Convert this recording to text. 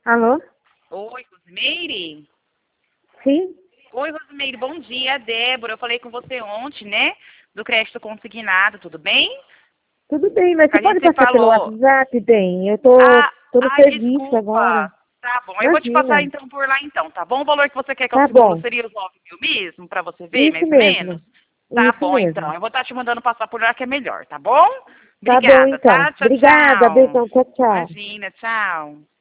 Alô? Oi, Rosimeire? Sim? Oi, Rosimeire, bom dia, Débora. Eu falei com você ontem, né? Do crédito consignado, tudo bem? Tudo bem, mas você A gente pode se passar pelo falou. WhatsApp, bem? Eu tô no serviço agora. Desculpa. Tá bom, eu vou te passar Imagina. então por lá então, tá bom? O valor que você quer que eu Tá seguro bom. seria os 9.000 mesmo, pra você ver, Isso mais ou menos? mesmo. Tá Isso bom, então. mesmo. Eu vou estar te mandando passar por lá que é melhor, tá bom? Tá bom, Obrigada, então. tá? Tchau, Obrigada, tchau. beijão. Tchau, tchau. Imagina, tchau.